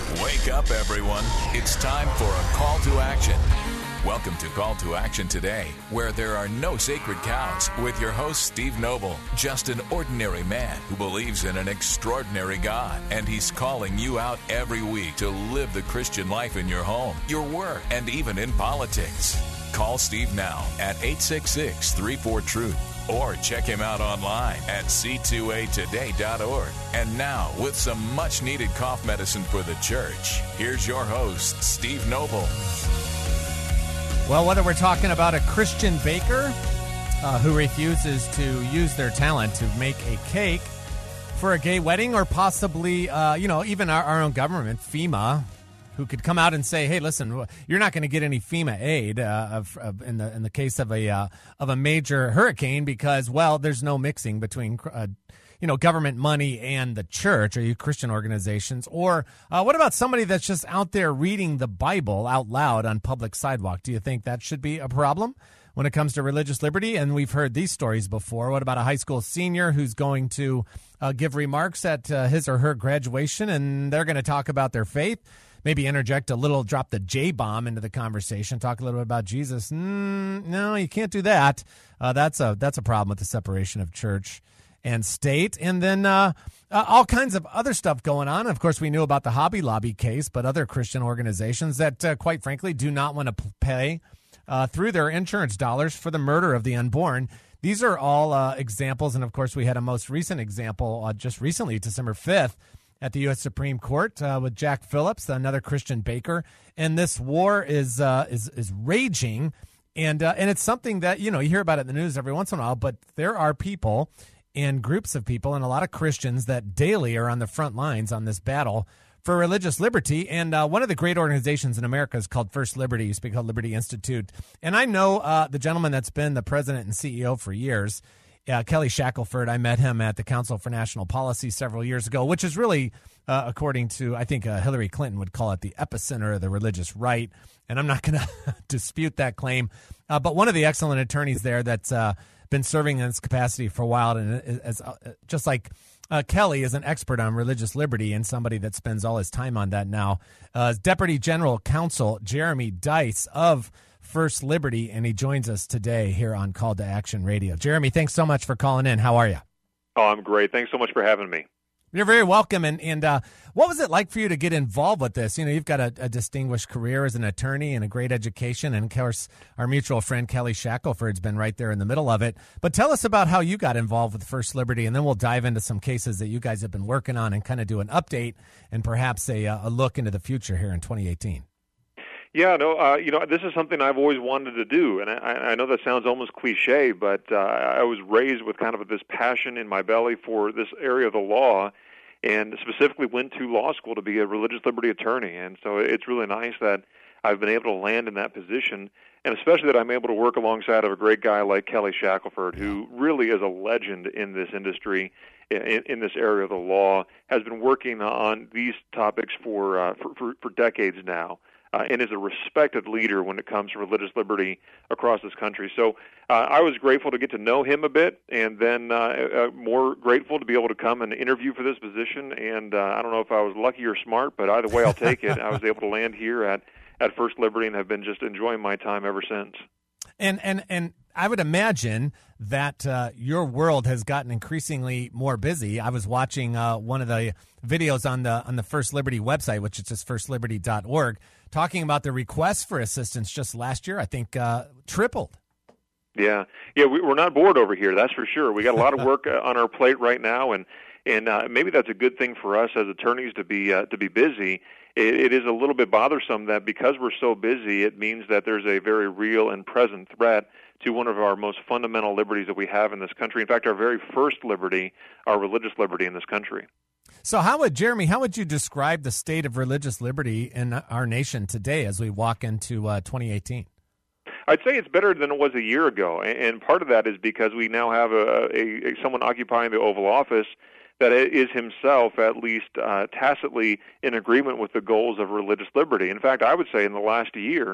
Wake up, everyone. It's time for a call to action. Welcome to Call to Action today, where there are no sacred cows, with your host, Steve Noble, just an ordinary man who believes in an extraordinary God, and he's calling you out every week to live the Christian life in your home, your work, and even in politics. Call Steve now at 866-34-TRUTH. Or check him out online at c2atoday.org. And now, with some much-needed cough medicine for the church, here's your host, Steve Noble. Well, whether we're talking about a Christian baker who refuses to use their talent to make a cake for a gay wedding, or possibly, even our own government, FEMA, who could come out and say, "Hey, listen, you're not going to get any FEMA aid in the case of a major hurricane because, well, there's no mixing between government money and the church or you Christian organizations." Or what about somebody that's just out there reading the Bible out loud on public sidewalk? Do you think that should be a problem when it comes to religious liberty? And we've heard these stories before. What about a high school senior who's going to give remarks at his or her graduation, and they're going to talk about their faith? Maybe interject a little, drop the J-bomb into the conversation, talk a little bit about Jesus. No, you can't do that. That's a problem with the separation of church and state. And then all kinds of other stuff going on. Of course, we knew about the Hobby Lobby case, but other Christian organizations that, quite frankly, do not want to pay through their insurance dollars for the murder of the unborn. These are all examples. And, of course, we had a most recent example just recently, December 5th, at the U.S. Supreme Court with Jack Phillips, another Christian baker. And this war is raging. And it's something that, you hear about it in the news every once in a while, but there are people and groups of people and a lot of Christians that daily are on the front lines on this battle for religious liberty. And one of the great organizations in America is called First Liberty. It used to be called Liberty Institute. And I know the gentleman that's been the president and CEO for years, Kelly Shackelford. I met him at the Council for National Policy several years ago, which is really, according to, I think Hillary Clinton would call it the epicenter of the religious right. And I'm not going to dispute that claim. But one of the excellent attorneys there that's been serving in this capacity for a while, and is, just like Kelly is an expert on religious liberty and somebody that spends all his time on that now, Deputy General Counsel Jeremy Dice of First Liberty, and he joins us today here on Call to Action Radio. Jeremy, thanks so much for calling in. How are you? Oh, I'm great. Thanks so much for having me. You're very welcome. And what was it like for you to get involved with this? You've got a distinguished career as an attorney and a great education. And, of course, our mutual friend Kelly Shackelford's been right there in the middle of it. But tell us about how you got involved with First Liberty, and then we'll dive into some cases that you guys have been working on and kind of do an update and perhaps a look into the future here in 2018. Yeah, no, this is something I've always wanted to do, and I know that sounds almost cliche, but I was raised with kind of this passion in my belly for this area of the law, and specifically went to law school to be a religious liberty attorney, and so it's really nice that I've been able to land in that position, and especially that I'm able to work alongside of a great guy like Kelly Shackelford, who really is a legend in this industry, in this area of the law, has been working on these topics for decades now. And is a respected leader when it comes to religious liberty across this country. So I was grateful to get to know him a bit, and then more grateful to be able to come and interview for this position. And I don't know if I was lucky or smart, but either way, I'll take it. I was able to land here at First Liberty and have been just enjoying my time ever since. And I would imagine that your world has gotten increasingly more busy. I was watching one of the videos on the First Liberty website, which is just firstliberty.org, talking about the requests for assistance just last year, I think, tripled. Yeah, we're not bored over here, that's for sure. We got a lot of work on our plate right now, and maybe that's a good thing for us as attorneys to be busy. It is a little bit bothersome that because we're so busy, it means that there's a very real and present threat to one of our most fundamental liberties that we have in this country. In fact, our very first liberty, our religious liberty in this country. So how would you describe the state of religious liberty in our nation today as we walk into 2018? I'd say it's better than it was a year ago, and part of that is because we now have someone occupying the Oval Office that is himself at least tacitly in agreement with the goals of religious liberty. In fact, I would say in the last year,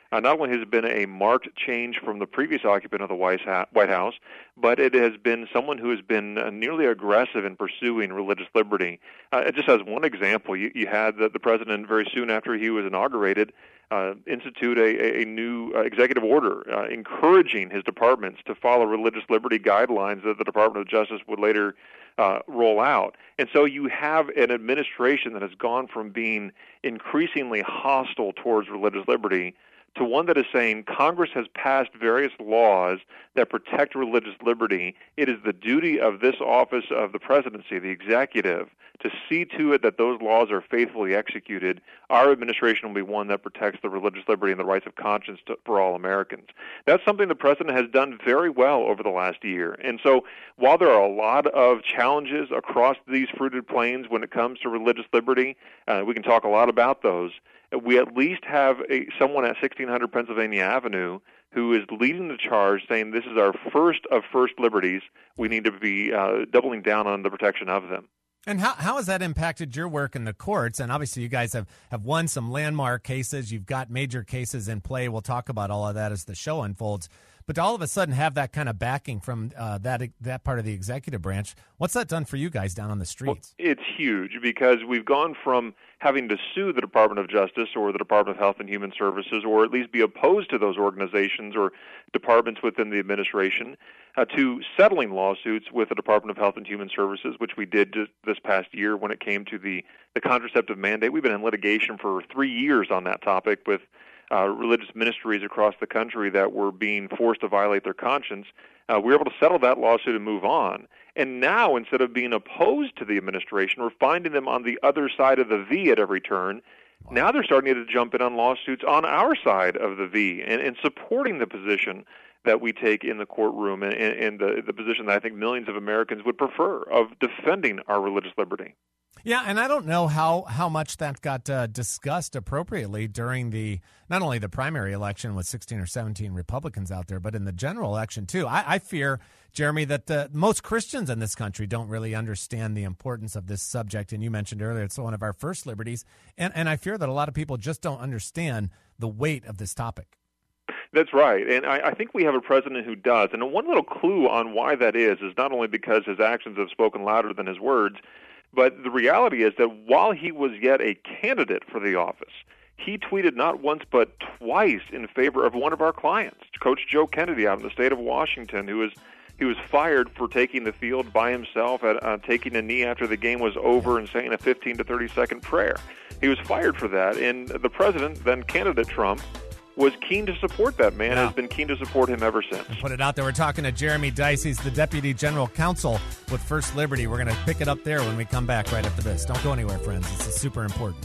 not only has it been a marked change from the previous occupant of the White House, but it has been someone who has been nearly aggressive in pursuing religious liberty. Just as one example, you had the president very soon after he was inaugurated institute a new executive order encouraging his departments to follow religious liberty guidelines that the Department of Justice would later roll out. And so you have an administration that has gone from being increasingly hostile towards religious liberty to one that is saying Congress has passed various laws that protect religious liberty. It is the duty of this office of the presidency, the executive, to see to it that those laws are faithfully executed. Our administration will be one that protects the religious liberty and the rights of conscience for all Americans. That's something the president has done very well over the last year. And so while there are a lot of challenges across these fruited plains when it comes to religious liberty, we can talk a lot about those. We at least have someone at 1600 Pennsylvania Avenue who is leading the charge, saying this is our first of first liberties. We need to be doubling down on the protection of them. And how has that impacted your work in the courts? And obviously you guys have won some landmark cases. You've got major cases in play. We'll talk about all of that as the show unfolds. But to all of a sudden have that kind of backing from that part of the executive branch, what's that done for you guys down on the streets? Well, it's huge because we've gone from having to sue the Department of Justice or the Department of Health and Human Services, or at least be opposed to those organizations or departments within the administration, to settling lawsuits with the Department of Health and Human Services, which we did this past year when it came to the contraceptive mandate. We've been in litigation for 3 years on that topic with religious ministries across the country that were being forced to violate their conscience. We were able to settle that lawsuit and move on. And now, instead of being opposed to the administration, we're finding them on the other side of the V at every turn. Wow. Now they're starting to jump in on lawsuits on our side of the V and supporting the position that we take in the courtroom and the position that I think millions of Americans would prefer of defending our religious liberty. Yeah, and I don't know how much that got discussed appropriately during not only the primary election with 16 or 17 Republicans out there, but in the general election too. I fear, Jeremy, that most Christians in this country don't really understand the importance of this subject. And you mentioned earlier it's one of our first liberties. And I fear that a lot of people just don't understand the weight of this topic. That's right, and I think we have a president who does. And one little clue on why that is not only because his actions have spoken louder than his words, but the reality is that while he was yet a candidate for the office, he tweeted not once but twice in favor of one of our clients, Coach Joe Kennedy out in the state of Washington, he was fired for taking the field by himself, taking a knee after the game was over and saying a 15 to 30-second prayer. He was fired for that, and the president, then candidate Trump, was keen to support that man, has been keen to support him ever since. Put it out there. We're talking to Jeremy Dys. He's the Deputy General Counsel with First Liberty. We're going to pick it up there when we come back right after this. Don't go anywhere, friends. This is super important.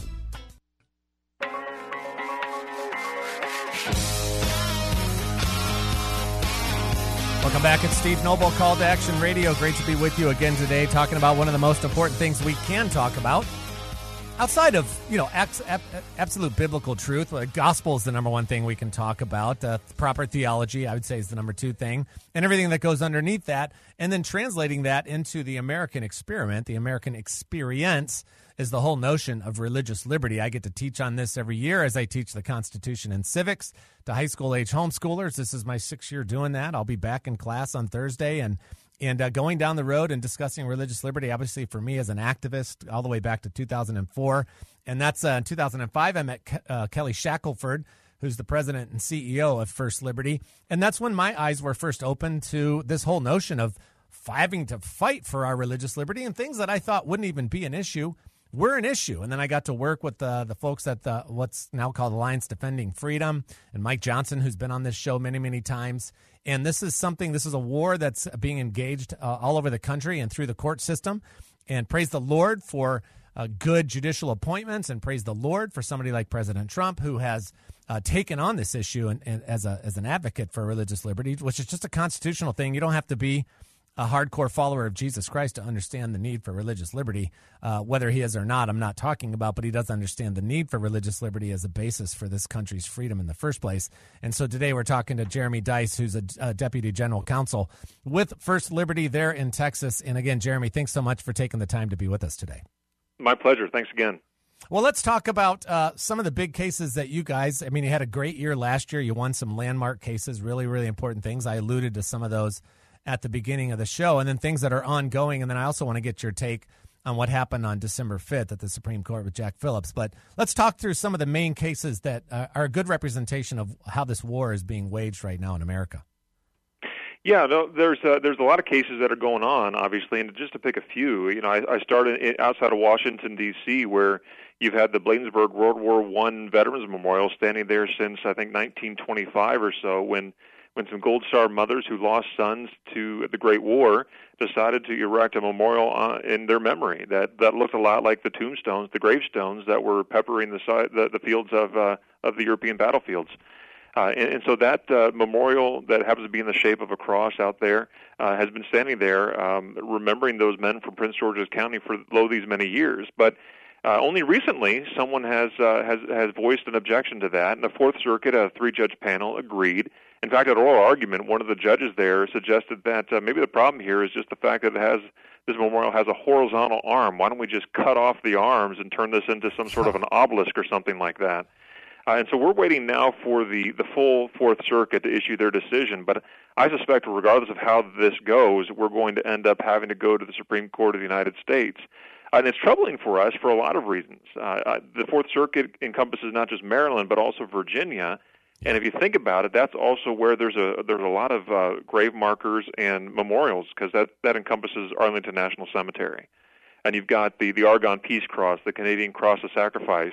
Welcome back. It's Steve Noble, Call to Action Radio. Great to be with you again today, talking about one of the most important things we can talk about. Outside of, absolute biblical truth, gospel is the number one thing we can talk about. Proper theology, I would say, is the number two thing, and everything that goes underneath that, and then translating that into the American experiment, the American experience, is the whole notion of religious liberty. I get to teach on this every year as I teach the Constitution and Civics to high school age homeschoolers. This is my 6th year doing that. I'll be back in class on Thursday, and going down the road and discussing religious liberty, obviously for me as an activist, all the way back to 2004. And that's in 2005, I met Kelly Shackelford, who's the president and CEO of First Liberty. And that's when my eyes were first opened to this whole notion of having to fight for our religious liberty, and things that I thought wouldn't even be an issue were an issue. And then I got to work with the folks at what's now called Alliance Defending Freedom, and Mike Johnson, who's been on this show many, many times. And this is a war that's being engaged all over the country and through the court system. And praise the Lord for good judicial appointments, and praise the Lord for somebody like President Trump, who has taken on this issue and as an advocate for religious liberty, which is just a constitutional thing. You don't have to be a hardcore follower of Jesus Christ to understand the need for religious liberty. Whether he is or not, I'm not talking about, but he does understand the need for religious liberty as a basis for this country's freedom in the first place. And so today we're talking to Jeremy Dys, who's a Deputy General Counsel with First Liberty there in Texas. And again, Jeremy, thanks so much for taking the time to be with us today. My pleasure. Thanks again. Well, let's talk about some of the big cases that you guys, I mean, you had a great year last year. You won some landmark cases, really, really important things. I alluded to some of those at the beginning of the show, and then things that are ongoing. And then I also want to get your take on what happened on December 5th at the Supreme Court with Jack Phillips. But let's talk through some of the main cases that are a good representation of how this war is being waged right now in America. Yeah, no, there's a lot of cases that are going on, obviously, and just to pick a few, I started outside of Washington, D.C., where you've had the Bladensburg World War I Veterans Memorial standing there since, I think, 1925 or so, when some Gold Star mothers who lost sons to the Great War decided to erect a memorial in their memory that looked a lot like the tombstones, the gravestones that were peppering the fields of the European battlefields. And so that memorial that happens to be in the shape of a cross out there has been standing there, remembering those men from Prince George's County for these many years. But only recently, someone has voiced an objection to that, and the Fourth Circuit, a 3-judge panel, agreed. In fact, at oral argument, one of the judges there suggested that maybe the problem here is just the fact that this memorial has a horizontal arm. Why don't we just cut off the arms and turn this into some sort of an obelisk or something like that? And so we're waiting now for the full Fourth Circuit to issue their decision. But I suspect, regardless of how this goes, we're going to end up having to go to the Supreme Court of the United States. And it's troubling for us for a lot of reasons. The Fourth Circuit encompasses not just Maryland, but also Virginia. And if you think about it, that's also where there's a lot of grave markers and memorials, because that encompasses Arlington National Cemetery. And you've got the Argonne Peace Cross, the Canadian Cross of Sacrifice.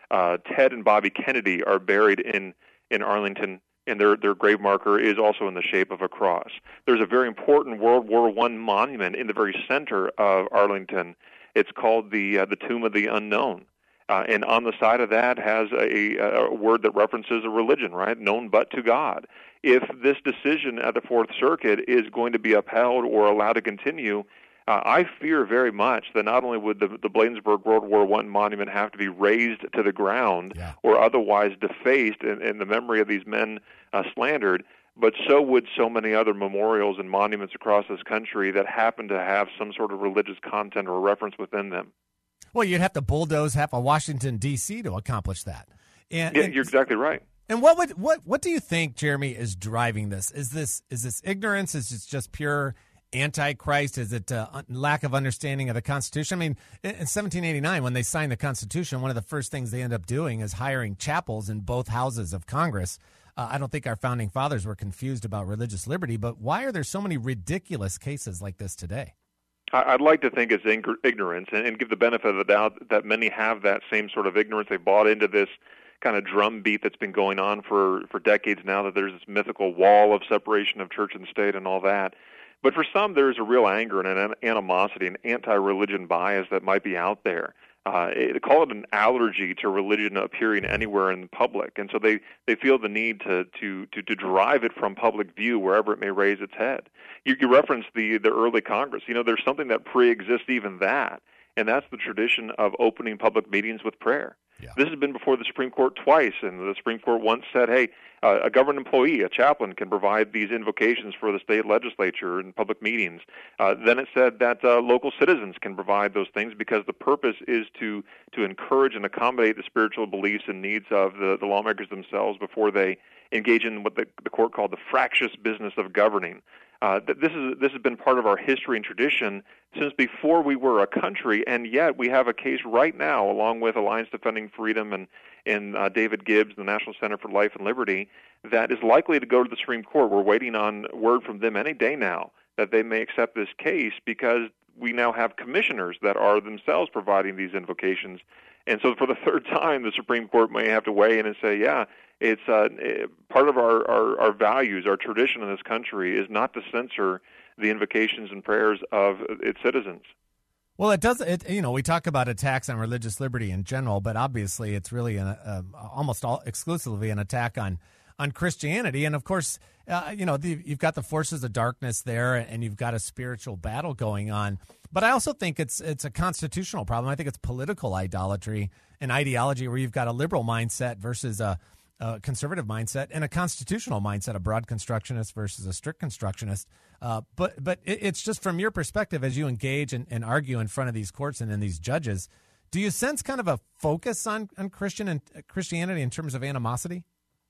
Ted and Bobby Kennedy are buried in Arlington, and their grave marker is also in the shape of a cross. There's a very important World War I monument in the very center of Arlington. It's called the Tomb of the Unknown. And on the side of that has a word that references a religion, right? Known but to God. If this decision at the Fourth Circuit is going to be upheld or allowed to continue, I fear very much that not only would the Bladensburg World War I monument have to be razed to the ground or otherwise defaced and the memory of these men slandered, but so would so many other memorials and monuments across this country that happen to have some sort of religious content or reference within them. Well, you'd have to bulldoze half of Washington, D.C. to accomplish that. And you're exactly right. And what do you think, Jeremy, is driving this? Is this ignorance? Is it just pure Antichrist? Is it lack of understanding of the Constitution? I mean, in 1789, when they signed the Constitution, one of the first things they end up doing is hiring chapels in both houses of Congress. I don't think our founding fathers were confused about religious liberty, but why are there so many ridiculous cases like this today? I'd like to think it's ignorance and give the benefit of the doubt that many have that same sort of ignorance. They bought into this kind of drumbeat that's been going on for decades now, that there's this mythical wall of separation of church and state and all that. But for some, there's a real anger and an animosity, an anti-religion bias that might be out there. They call it an allergy to religion appearing anywhere in public, and so they feel the need to derive it from public view wherever it may raise its head. You referenced the early Congress. There's something that pre-exists even that, and that's the tradition of opening public meetings with prayer. Yeah. This has been before the Supreme Court twice, and the Supreme Court once said, hey, a government employee, a chaplain, can provide these invocations for the state legislature in public meetings. Then it said that local citizens can provide those things because the purpose is to encourage and accommodate the spiritual beliefs and needs of the lawmakers themselves before they engage in what the court called the fractious business of governing. This has been part of our history and tradition since before we were a country, and yet we have a case right now, along with Alliance Defending Freedom and David Gibbs, the National Center for Life and Liberty, that is likely to go to the Supreme Court. We're waiting on word from them any day now that they may accept this case, because we now have commissioners that are themselves providing these invocations. And so for the third time, the Supreme Court may have to weigh in and say, yeah, it's part of our values, our tradition in this country is not to censor the invocations and prayers of its citizens. Well, it does. We talk about attacks on religious liberty in general, but obviously it's really almost exclusively an attack on Christianity. And of course, you've got the forces of darkness there, and you've got a spiritual battle going on. But I also think it's a constitutional problem. I think it's political idolatry and ideology, where you've got a liberal mindset versus a conservative mindset, and a constitutional mindset, a broad constructionist versus a strict constructionist. But it's just from your perspective, as you engage and argue in front of these courts and in these judges, Do you sense kind of a focus on Christianity in terms of animosity?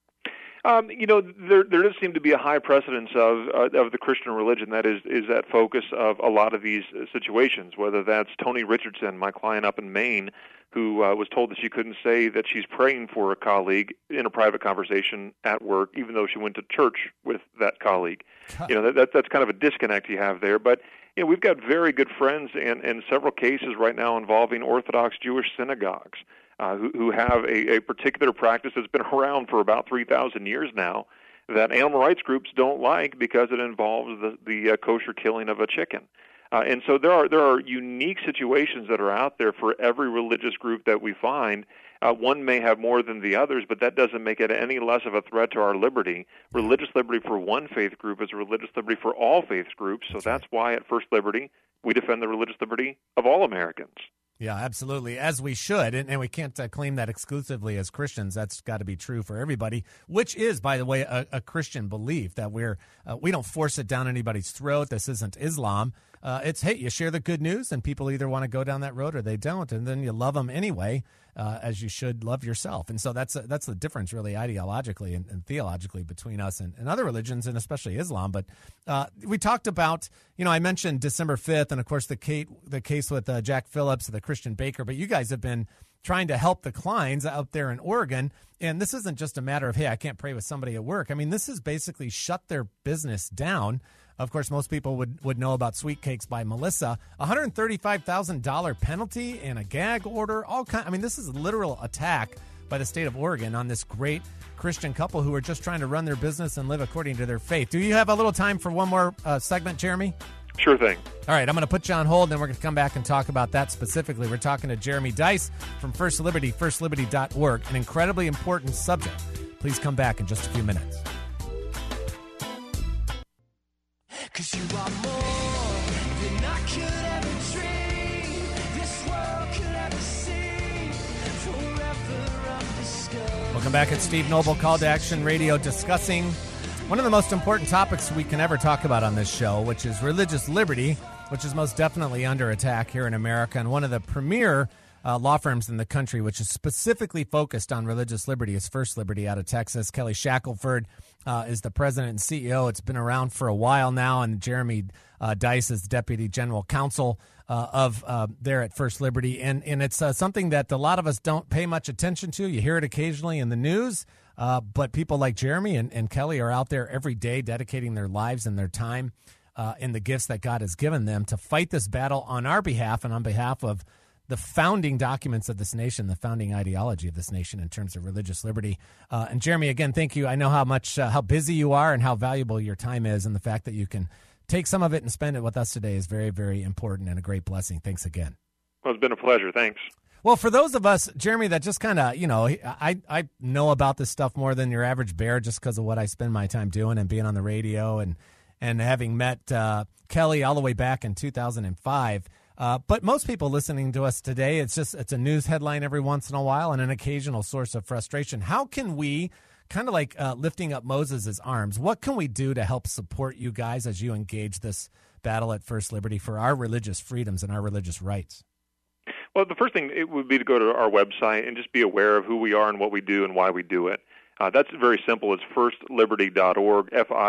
There does seem to be a high precedence of the Christian religion that is that focus of a lot of these situations, whether that's Toni Richardson, my client up in Maine, who was told that she couldn't say that she's praying for a colleague in a private conversation at work, even though she went to church with that colleague. That's kind of a disconnect you have there. But we've got very good friends and several cases right now involving Orthodox Jewish synagogues. Who have a particular practice that's been around for about 3,000 years now that animal rights groups don't like because it involves the kosher killing of a chicken. And so there are unique situations that are out there for every religious group that we find. One may have more than the others, but that doesn't make it any less of a threat to our liberty. Religious liberty for one faith group is religious liberty for all faith groups, so that's why at First Liberty we defend the religious liberty of all Americans. Yeah, absolutely, as we should, and we can't claim that exclusively as Christians. That's got to be true for everybody, which is, by the way, a Christian belief that we don't force it down anybody's throat. This isn't Islam. It's, hey, you share the good news, and people either want to go down that road or they don't, and then you love them anyway, as you should love yourself. And so that's the difference, really, ideologically and theologically between us and other religions, and especially Islam. But we talked about, I mentioned December 5th, and of course the case with Jack Phillips, the Christian baker. But you guys have been trying to help the Kleins out there in Oregon, and this isn't just a matter of, hey, I can't pray with somebody at work. I mean, this has basically shut their business down. Of course, most people would know about Sweet Cakes by Melissa. $135,000 penalty and a gag order. This is a literal attack by the state of Oregon on this great Christian couple who are just trying to run their business and live according to their faith. Do you have a little time for one more segment, Jeremy? Sure thing. All right, I'm going to put you on hold, and we're going to come back and talk about that specifically. We're talking to Jeremy Dys from First Liberty, firstliberty.org, an incredibly important subject. Please come back in just a few minutes. 'Cause you are more than I could ever dream. This world could ever see. Forever undiscovered. Welcome back at Steve Noble, Call to Action Radio, discussing one of the most important topics we can ever talk about on this show, which is religious liberty, which is most definitely under attack here in America. And one of the premier law firms in the country, which is specifically focused on religious liberty, is First Liberty out of Texas. Kelly Shackelford is the president and CEO. It's been around for a while now, and Jeremy Dys is the deputy general counsel of there at First Liberty. And it's something that a lot of us don't pay much attention to. You hear it occasionally in the news, but people like Jeremy and Kelly are out there every day dedicating their lives and their time and the gifts that God has given them to fight this battle on our behalf and on behalf of the founding documents of this nation, the founding ideology of this nation in terms of religious liberty. And Jeremy, again, thank you. I know how busy you are and how valuable your time is, and the fact that you can take some of it and spend it with us today is very, very important and a great blessing. Thanks again. Well, it's been a pleasure. Thanks. Well, for those of us, Jeremy, that just kind of, I know about this stuff more than your average bear just because of what I spend my time doing and being on the radio and having met Kelly all the way back in 2005. But most people listening to us today, it's a news headline every once in a while and an occasional source of frustration. How can we, kind of like lifting up Moses' arms, what can we do to help support you guys as you engage this battle at First Liberty for our religious freedoms and our religious rights? Well, the first thing it would be to go to our website and just be aware of who we are and what we do and why we do it. That's very simple. It's firstliberty.org,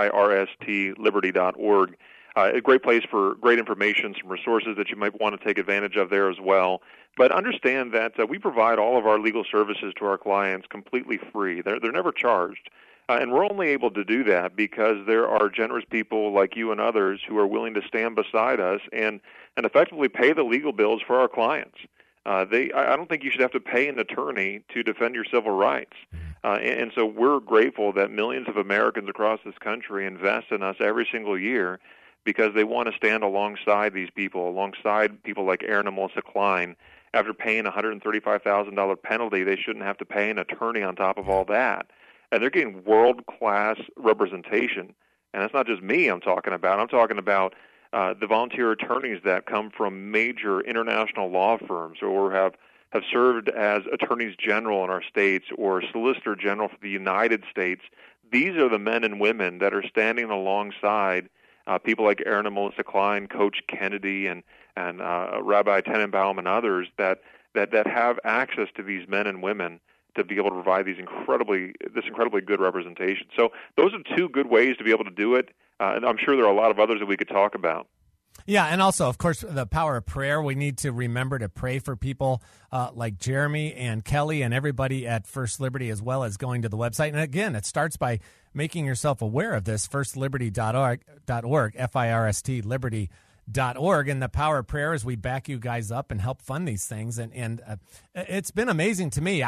FIRST, liberty.org. A great place for great information, some resources that you might want to take advantage of there as well. But understand that we provide all of our legal services to our clients completely free. They're never charged. And we're only able to do that because there are generous people like you and others who are willing to stand beside us and effectively pay the legal bills for our clients. I don't think you should have to pay an attorney to defend your civil rights. And so we're grateful that millions of Americans across this country invest in us every single year because they want to stand alongside these people, alongside people like Aaron and Melissa Klein. After paying a $135,000 penalty, they shouldn't have to pay an attorney on top of all that. And they're getting world-class representation. And that's not just me I'm talking about. I'm talking about the volunteer attorneys that come from major international law firms or have served as attorneys general in our states or solicitor general for the United States. These are the men and women that are standing alongside people like Aaron and Melissa Klein, Coach Kennedy, and Rabbi Tenenbaum and others that that have access to these men and women to be able to provide this incredibly good representation. So those are two good ways to be able to do it, and I'm sure there are a lot of others that we could talk about. Yeah, and also, of course, the power of prayer. We need to remember to pray for people like Jeremy and Kelly and everybody at First Liberty, as well as going to the website. And again, it starts by making yourself aware of this, firstliberty.org, F-I-R-S-T, liberty.org. And the power of prayer is we back you guys up and help fund these things. And it's been amazing to me.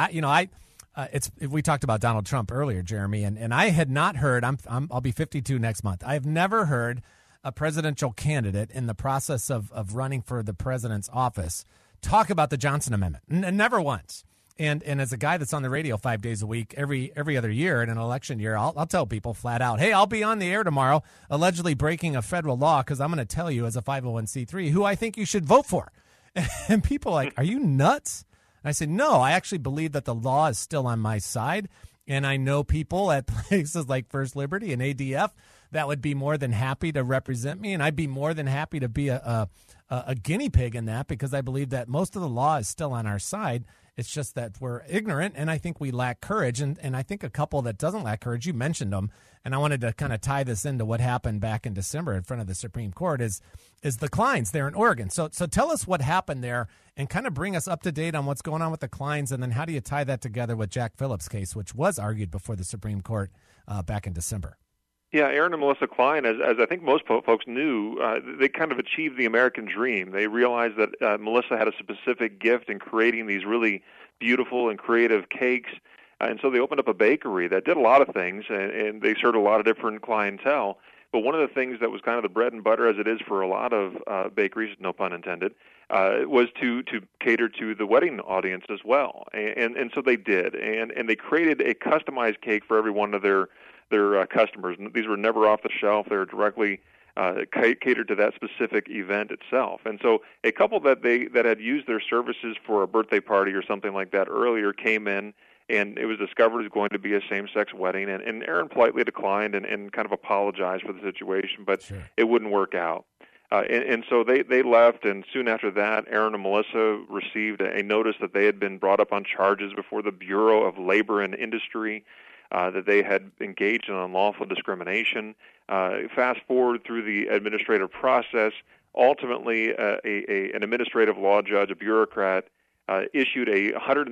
We talked about Donald Trump earlier, Jeremy, and I had not heard, I'll be 52 next month. I have never heard a presidential candidate in the process of running for the president's office talk about the Johnson Amendment. Never once. And as a guy that's on the radio 5 days a week, every other year in an election year, I'll tell people flat out, hey, I'll be on the air tomorrow allegedly breaking a federal law because I'm going to tell you as a 501c3 who I think you should vote for. And people are like, are you nuts? And I said, no, I actually believe that the law is still on my side. And I know people at places like First Liberty and ADF that would be more than happy to represent me, and I'd be more than happy to be a guinea pig in that because I believe that most of the law is still on our side. It's just that we're ignorant, and I think we lack courage. And I think a couple that doesn't lack courage, you mentioned them, and I wanted to kind of tie this into what happened back in December in front of the Supreme Court is the Kleins there in Oregon. So tell us what happened there and kind of bring us up to date on what's going on with the Kleins, and then how do you tie that together with Jack Phillips' case, which was argued before the Supreme Court back in December? Yeah, Aaron and Melissa Klein, as I think most folks knew, they kind of achieved the American dream. They realized that Melissa had a specific gift in creating these really beautiful and creative cakes, and so they opened up a bakery that did a lot of things, and they served a lot of different clientele. But one of the things that was kind of the bread and butter, as it is for a lot of bakeries, no pun intended, was to cater to the wedding audience as well. And so they did, and they created a customized cake for every one of their customers. These were never off the shelf. They were directly catered to that specific event itself. And so a couple that had used their services for a birthday party or something like that earlier came in, and it was discovered it was going to be a same-sex wedding. And Aaron politely declined and kind of apologized for the situation, but sure, it wouldn't work out. And so they left, and soon after that, Aaron and Melissa received a notice that they had been brought up on charges before the Bureau of Labor and Industry, that they had engaged in unlawful discrimination. Fast forward through the administrative process, ultimately an administrative law judge, a bureaucrat, issued a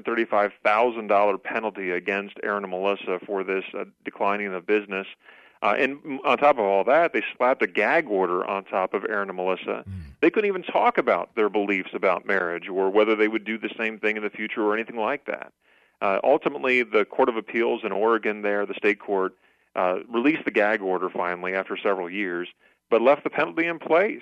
$135,000 penalty against Aaron and Melissa for this declining of business. And on top of all that, they slapped a gag order on top of Aaron and Melissa. They couldn't even talk about their beliefs about marriage or whether they would do the same thing in the future or anything like that. Ultimately, the Court of Appeals in Oregon there, the state court, released the gag order finally after several years, but left the penalty in place.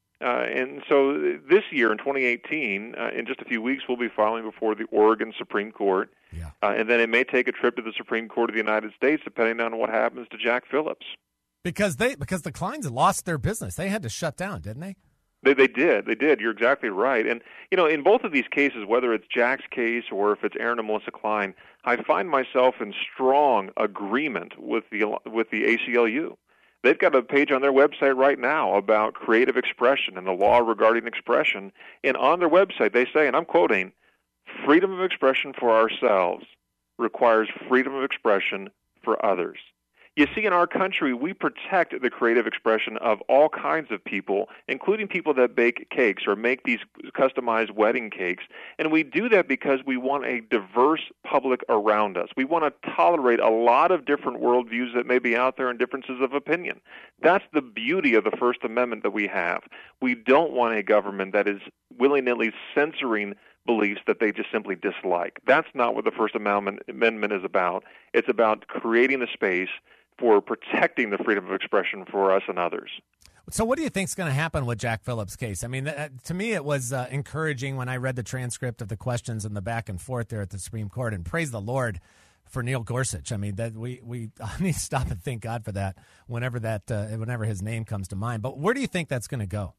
And so this year, in 2018, in just a few weeks, we'll be filing before the Oregon Supreme Court. Yeah. And then it may take a trip to the Supreme Court of the United States, depending on what happens to Jack Phillips. Because the Kleins lost their business. They had to shut down, didn't they? They did. You're exactly right. And, in both of these cases, whether it's Jack's case or if it's Aaron and Melissa Klein, I find myself in strong agreement with the ACLU. They've got a page on their website right now about creative expression and the law regarding expression. And on their website, they say, and I'm quoting, "Freedom of expression for ourselves requires freedom of expression for others." You see, in our country, we protect the creative expression of all kinds of people, including people that bake cakes or make these customized wedding cakes. And we do that because we want a diverse public around us. We want to tolerate a lot of different worldviews that may be out there and differences of opinion. That's the beauty of the First Amendment that we have. We don't want a government that is willy-nilly censoring beliefs that they just simply dislike. That's not what the First Amendment is about. It's about creating a space for protecting the freedom of expression for us and others. So what do you think is going to happen with Jack Phillips' case? I mean, to me, it was encouraging when I read the transcript of the questions and the back and forth there at the Supreme Court, and praise the Lord for Neil Gorsuch. I mean, that we need to stop and thank God for that whenever his name comes to mind. But where do you think that's going to go?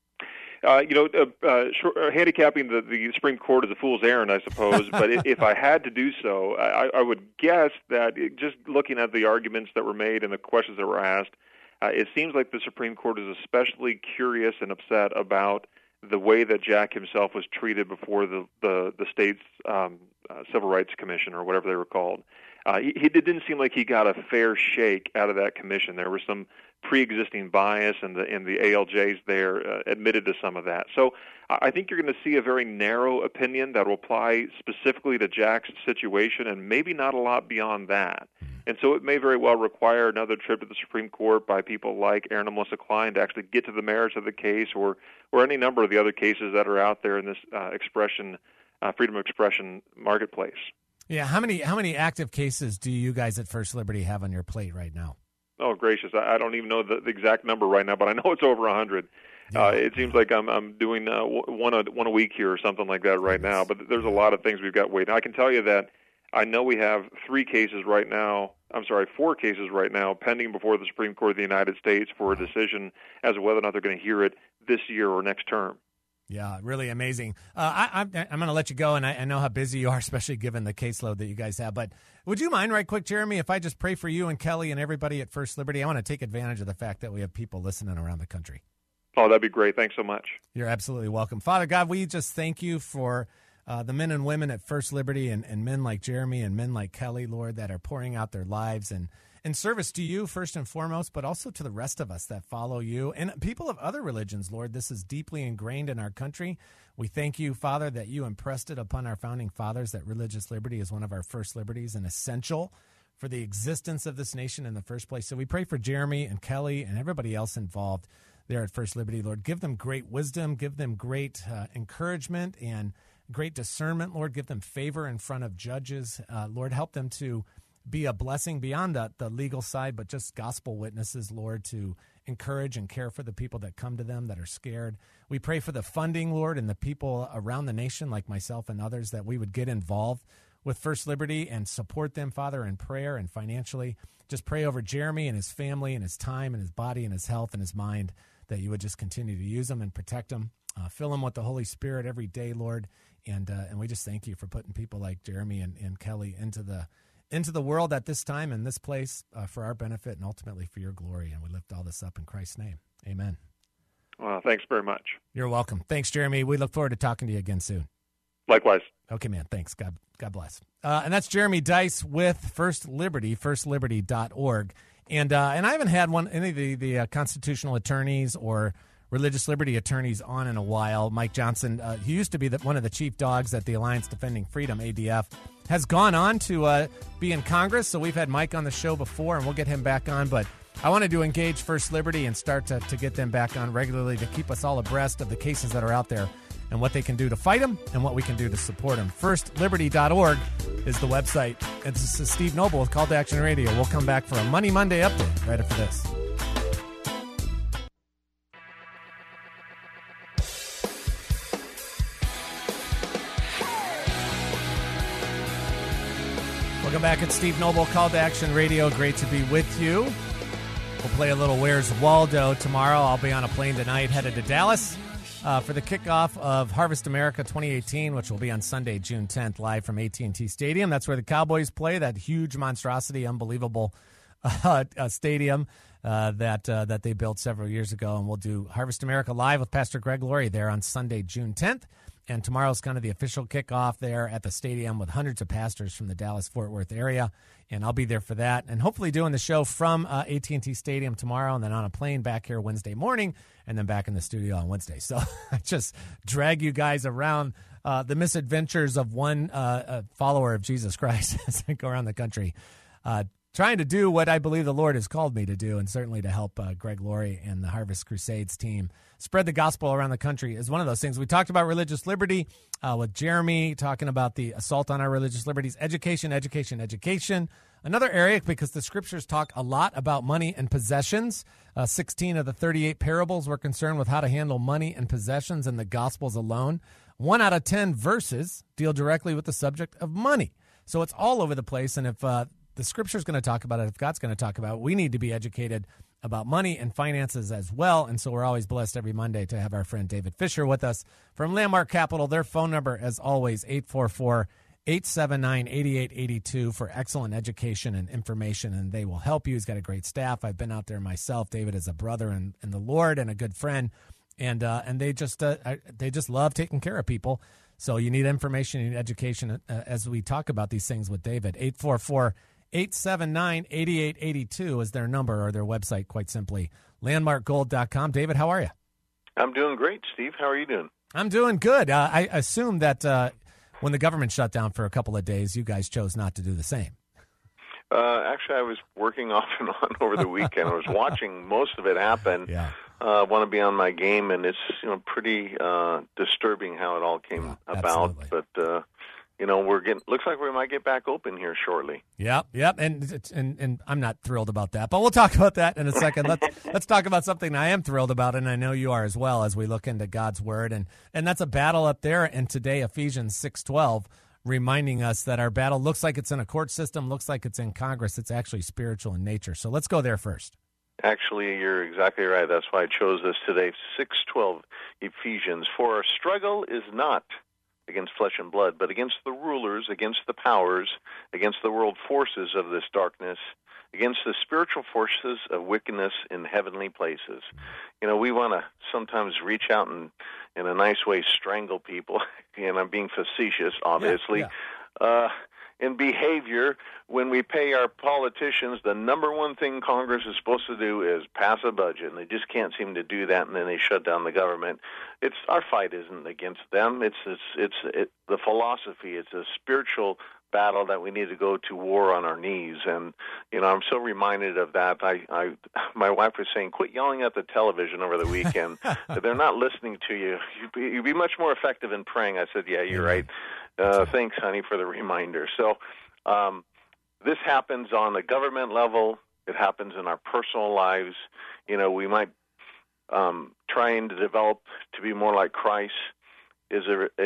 Handicapping the Supreme Court is a fool's errand, I suppose. But if I had to do so, I would guess that just looking at the arguments that were made and the questions that were asked, it seems like the Supreme Court is especially curious and upset about the way that Jack himself was treated before the state's Civil Rights Commission, or whatever they were called. It didn't seem like he got a fair shake out of that commission. There was some pre-existing bias, and the ALJs there admitted to some of that. So I think you're going to see a very narrow opinion that will apply specifically to Jack's situation, and maybe not a lot beyond that. And so it may very well require another trip to the Supreme Court by people like Aaron and Melissa Klein to actually get to the merits of the case, or any number of the other cases that are out there in this freedom of expression marketplace. Yeah, how many active cases do you guys at First Liberty have on your plate right now? Oh, gracious. I don't even know the exact number right now, but I know it's over 100. Yeah. It seems like I'm doing one a week here or something like that right now, but there's a lot of things we've got waiting. I can tell you that I know we have 4 cases right now pending before the Supreme Court of the United States for a decision as to whether or not they're going to hear it this year or next term. Yeah, really amazing. I'm going to let you go, and I know how busy you are, especially given the caseload that you guys have. But would you mind right quick, Jeremy, if I just pray for you and Kelly and everybody at First Liberty? I want to take advantage of the fact that we have people listening around the country. Oh, that'd be great. Thanks so much. You're absolutely welcome. Father God, we just thank you for the men and women at First Liberty and men like Jeremy and men like Kelly, Lord, that are pouring out their lives and in service to you first and foremost, but also to the rest of us that follow you and people of other religions, Lord. This is deeply ingrained in our country. We thank you, Father, that you impressed it upon our founding fathers that religious liberty is one of our first liberties and essential for the existence of this nation in the first place. So we pray for Jeremy and Kelly and everybody else involved there at First Liberty, Lord. Give them great wisdom, give them great encouragement and great discernment, Lord. Give them favor in front of judges. Lord, help them to be a blessing beyond the legal side, but just gospel witnesses, Lord, to encourage and care for the people that come to them that are scared. We pray for the funding, Lord, and the people around the nation like myself and others that we would get involved with First Liberty and support them, Father, in prayer and financially. Just pray over Jeremy and his family and his time and his body and his health and his mind, that you would just continue to use them and protect them. Fill them with the Holy Spirit every day, Lord. And we just thank you for putting people like Jeremy and Kelly into the world at this time and this place for our benefit and ultimately for your glory. And we lift all this up in Christ's name. Amen. Well, thanks very much. You're welcome. Thanks, Jeremy. We look forward to talking to you again soon. Likewise. Okay, man. Thanks. God bless. And that's Jeremy Dys with First Liberty, firstliberty.org. And I haven't had any of the constitutional attorneys or religious liberty attorneys on in a while. Mike Johnson, he used to be one of the chief dogs at the Alliance Defending Freedom, ADF, has gone on to be in Congress. So we've had Mike on the show before, and we'll get him back on. But I wanted to engage First Liberty and start to get them back on regularly to keep us all abreast of the cases that are out there and what they can do to fight them and what we can do to support them. FirstLiberty.org is the website. And this is Steve Noble with Call to Action Radio. We'll come back for a Money Monday update right after this. Welcome back at Steve Noble, Call to Action Radio. Great to be with you. We'll play a little Where's Waldo tomorrow. I'll be on a plane tonight headed to Dallas for the kickoff of Harvest America 2018, which will be on Sunday, June 10th, live from AT&T Stadium. That's where the Cowboys play, that huge monstrosity, unbelievable stadium that they built several years ago. And we'll do Harvest America live with Pastor Greg Laurie there on Sunday, June 10th. And tomorrow's kind of the official kickoff there at the stadium with hundreds of pastors from the Dallas-Fort Worth area. And I'll be there for that. And hopefully doing the show from AT&T Stadium tomorrow and then on a plane back here Wednesday morning and then back in the studio on Wednesday. So I just drag you guys around the misadventures of one follower of Jesus Christ as I go around the country trying to do what I believe the Lord has called me to do, and certainly to help Greg Laurie and the Harvest Crusades team spread the gospel around the country is one of those things. We talked about religious liberty with Jeremy, talking about the assault on our religious liberties, education. Another area, because the scriptures talk a lot about money and possessions. 16 of the 38 parables were concerned with how to handle money and possessions in the Gospels alone. 1 out of 10 verses deal directly with the subject of money. So it's all over the place, and if the Scripture is going to talk about it, if God's going to talk about it, we need to be educated about money and finances as well. And so we're always blessed every Monday to have our friend David Fisher with us from Landmark Capital. Their phone number, as always, 844-879-8882 for excellent education and information, and they will help you. He's got a great staff. I've been out there myself. David is a brother in the Lord and a good friend. and they just love taking care of people. So you need information, you need education as we talk about these things with David. 844-879-8882 is their number, or their website, quite simply, landmarkgold.com. David, how are you? I'm doing great, Steve. How are you doing? I'm doing good. I assume that when the government shut down for a couple of days, you guys chose not to do the same. Actually, I was working off and on over the weekend. I was watching most of it happen. Yeah. Want to be on my game, and it's pretty disturbing how it all came about. Absolutely. But looks like we might get back open here shortly. Yep, and I'm not thrilled about that, but we'll talk about that in a second. Let's talk about something I am thrilled about, and I know you are as well, as we look into God's Word, and that's a battle up there. And today, Ephesians 6:12, reminding us that our battle looks like it's in a court system, looks like it's in Congress. It's actually spiritual in nature. So let's go there first. Actually, you're exactly right. That's why I chose this today. 6:12, Ephesians. For our struggle is not against flesh and blood, but against the rulers, against the powers, against the world forces of this darkness, against the spiritual forces of wickedness in heavenly places. We want to sometimes reach out and, in a nice way, strangle people, and I'm being facetious, obviously. Yeah. In behavior, when we pay our politicians, the number one thing Congress is supposed to do is pass a budget, and they just can't seem to do that, and then they shut down the government. Our fight isn't against them. It's the philosophy. It's a spiritual battle that we need to go to war on our knees. And I'm so reminded of that. My wife was saying, quit yelling at the television over the weekend. They're not listening to you. You'd be much more effective in praying. I said, yeah, you're right. Thanks, honey, for the reminder. So this happens on the government level. It happens in our personal lives. We might trying to develop to be more like Christ is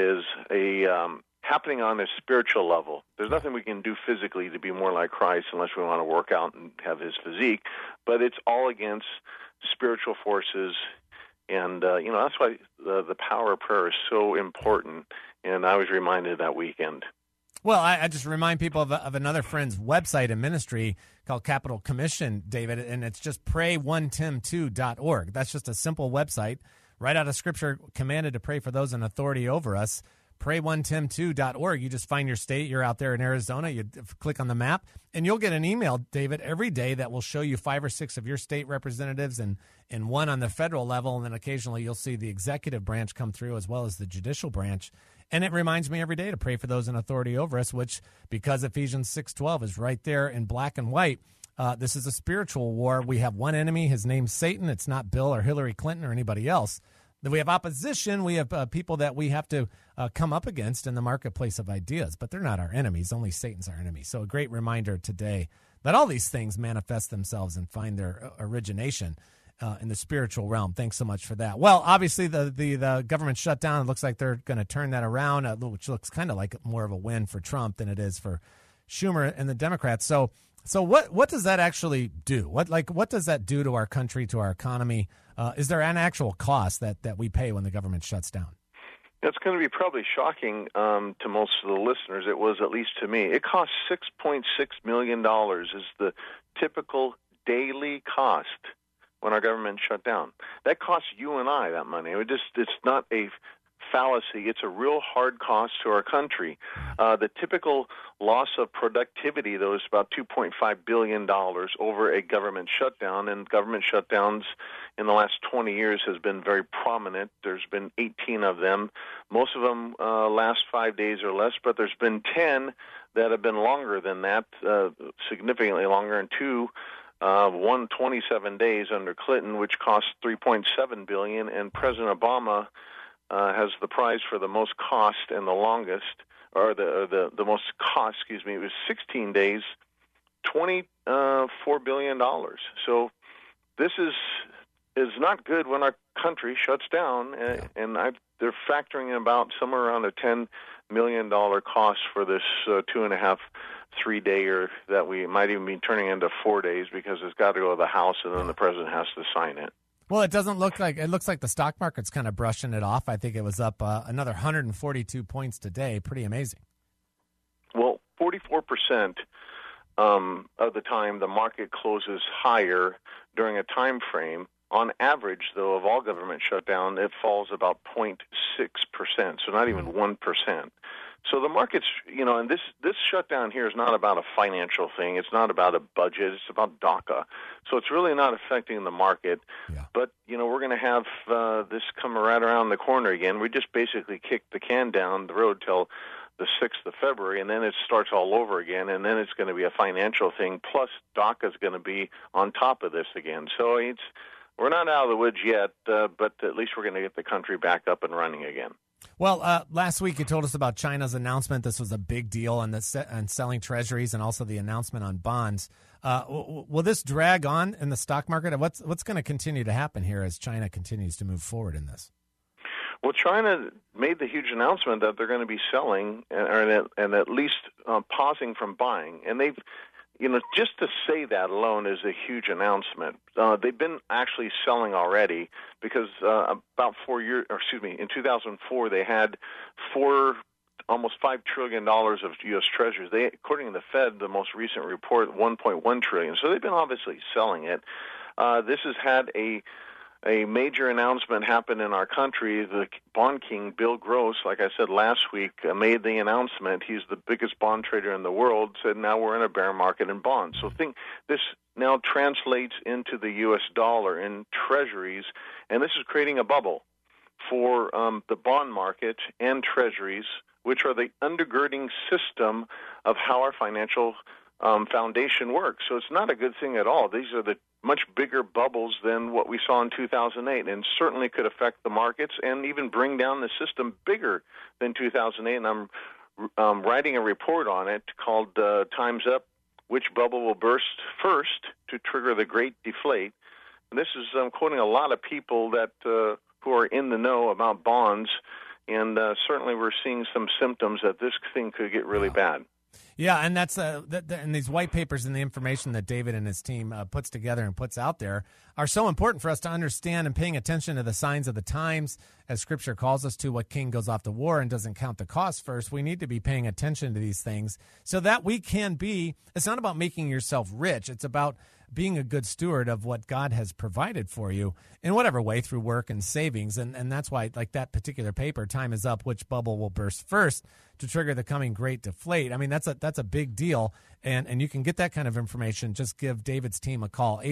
happening on a spiritual level. There's nothing we can do physically to be more like Christ unless we want to work out and have his physique, but it's all against spiritual forces. And, that's why the power of prayer is so important. And I was reminded that weekend. Well, I just remind people of another friend's website and ministry called Capital Commission, David, and it's just pray1tim2.org. That's just a simple website, right out of Scripture, commanded to pray for those in authority over us. Pray1tim2.org. You just find your state. You're out there in Arizona. You click on the map, and you'll get an email, David, every day that will show you 5 or 6 of your state representatives and one on the federal level, and then occasionally you'll see the executive branch come through as well as the judicial branch. And it reminds me every day to pray for those in authority over us, which, because Ephesians 6:12 is right there in black and white, this is a spiritual war. We have one enemy. His name's Satan. It's not Bill or Hillary Clinton or anybody else. We have opposition. We have people that we have to come up against in the marketplace of ideas, but they're not our enemies. Only Satan's our enemy. So a great reminder today that all these things manifest themselves and find their origination in the spiritual realm. Thanks so much for that. Well, obviously the government shut down. It looks like they're going to turn that around, which looks kind of like more of a win for Trump than it is for Schumer and the Democrats. So what does that actually do? What does that do to our country, to our economy? Is there an actual cost that we pay when the government shuts down? It's going to be probably shocking to most of the listeners. It was, at least to me. It costs $6.6 million is the typical daily cost when our government shut down. That costs you and I that money. It's not a fallacy. It's a real hard cost to our country. The typical loss of productivity, though, is about $2.5 billion over a government shutdown, and government shutdowns in the last 20 years has been very prominent. There's been 18 of them. Most of them last 5 days or less, but there's been 10 that have been longer than that, significantly longer, and 1 27 days under Clinton, which cost $3.7 billion, and President Obama has the prize for the most cost and the longest, or the most cost, excuse me. It was 16 days, $24 billion. So this is not good when our country shuts down, and they're factoring in about somewhere around a $10 million cost for this 2.5, 3-dayer that we might even be turning into 4 days, because it's got to go to the House and then the president has to sign it. Well, it looks like the stock market's kind of brushing it off. I think it was up another 142 points today. Pretty amazing. Well, 44% of the time the market closes higher during a time frame On average, though, of all government shutdown, it falls about 0.6%, so not even 1%. So the markets, and this shutdown here is not about a financial thing. It's not about a budget. It's about DACA. So it's really not affecting the market. Yeah. But, we're going to have this come right around the corner again. We just basically kicked the can down the road till the 6th of February, and then it starts all over again, and then it's going to be a financial thing, plus DACA is going to be on top of this again. So we're not out of the woods yet, but at least we're going to get the country back up and running again. Well, last week you told us about China's announcement. This was a big deal on selling treasuries and also the announcement on bonds. Will this drag on in the stock market? What's going to continue to happen here as China continues to move forward in this? Well, China made the huge announcement that they're going to be selling and at least pausing from buying. And they've, just to say that alone is a huge announcement. They've been actually selling already because about 4 years, in 2004, they had almost $5 trillion of U.S. Treasuries. According to the Fed, the most recent report, $1.1 trillion. So they've been obviously selling it. This has had a major announcement happen in our country. The bond king, Bill Gross, like I said last week, made the announcement. He's the biggest bond trader in the world, said now we're in a bear market in bonds. So this now translates into the U.S. dollar in treasuries, and this is creating a bubble for the bond market and treasuries, which are the undergirding system of how our financial foundation works. So it's not a good thing at all. These are the much bigger bubbles than what we saw in 2008, and certainly could affect the markets and even bring down the system bigger than 2008. And I'm writing a report on it called Time's Up, Which Bubble Will Burst First to Trigger the Great Deflate. And this is quoting a lot of people that who are in the know about bonds, and certainly we're seeing some symptoms that this thing could get really bad. Yeah, and that's and these white papers and the information that David and his team puts together and puts out there are so important for us to understand, and paying attention to the signs of the times, as Scripture calls us to. What king goes off to war and doesn't count the cost first? We need to be paying attention to these things so that we can be. It's not about making yourself rich. It's about being a good steward of what God has provided for you in whatever way, through work and savings. And that's why, like that particular paper, Time is Up, Which Bubble Will Burst First to Trigger the Coming Great Deflate. I mean, that's a big deal. And you can get that kind of information. Just give David's team a call,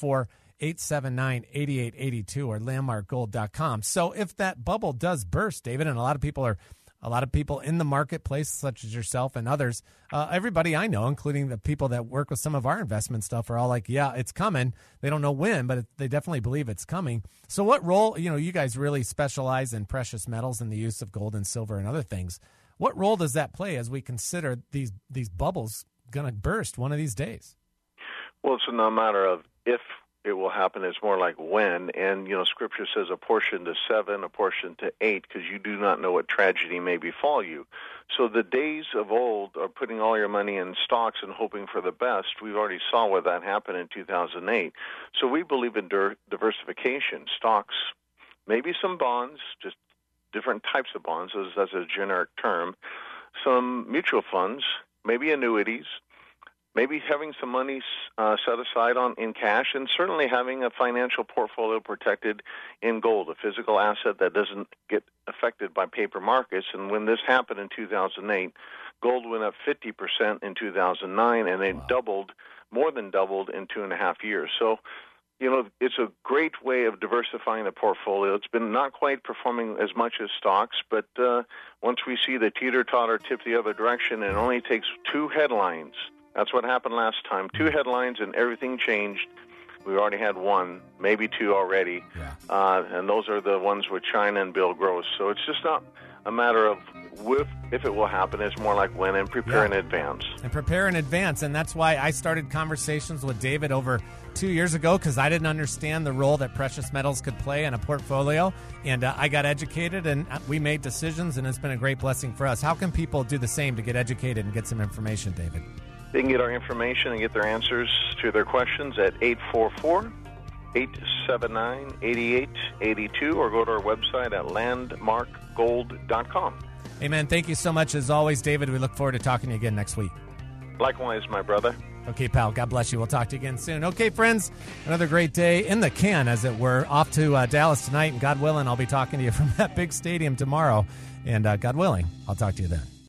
844-879-8882 or landmarkgold.com. So if that bubble does burst, David, and a lot of people in the marketplace, such as yourself and others, everybody I know, including the people that work with some of our investment stuff, are all like, yeah, it's coming. They don't know when, but they definitely believe it's coming. So what role, you guys really specialize in precious metals and the use of gold and silver and other things. What role does that play as we consider these bubbles going to burst one of these days? Well, it's no matter of if it will happen, it's more like when. And, Scripture says a portion to 7, a portion to 8, because you do not know what tragedy may befall you. So the days of old are putting all your money in stocks and hoping for the best. We've already saw what that happened in 2008. So we believe in diversification, stocks, maybe some bonds, just different types of bonds, as a generic term, some mutual funds, maybe annuities, maybe having some money set aside in cash, and certainly having a financial portfolio protected in gold, a physical asset that doesn't get affected by paper markets. And when this happened in 2008, gold went up 50% in 2009, and it more than doubled in 2.5 years. So, it's a great way of diversifying the portfolio. It's been not quite performing as much as stocks, but once we see the teeter-totter tip the other direction, it only takes 2 headlines. That's what happened last time. 2 headlines and everything changed. We already had 1, maybe 2 already. Yeah. And those are the ones with China and Bill Gross. So it's just not a matter of if it will happen. It's more like when, and prepare in advance. And prepare in advance. And that's why I started conversations with David over 2 years ago, because I didn't understand the role that precious metals could play in a portfolio. And I got educated, and we made decisions, and it's been a great blessing for us. How can people do the same to get educated and get some information, David? They can get our information and get their answers to their questions at 844-879-8882 or go to our website at landmarkgold.com. Amen. Thank you so much, as always, David. We look forward to talking to you again next week. Likewise, my brother. Okay, pal. God bless you. We'll talk to you again soon. Okay, friends, another great day in the can, as it were. Off to Dallas tonight, and God willing, I'll be talking to you from that big stadium tomorrow. And God willing, I'll talk to you then.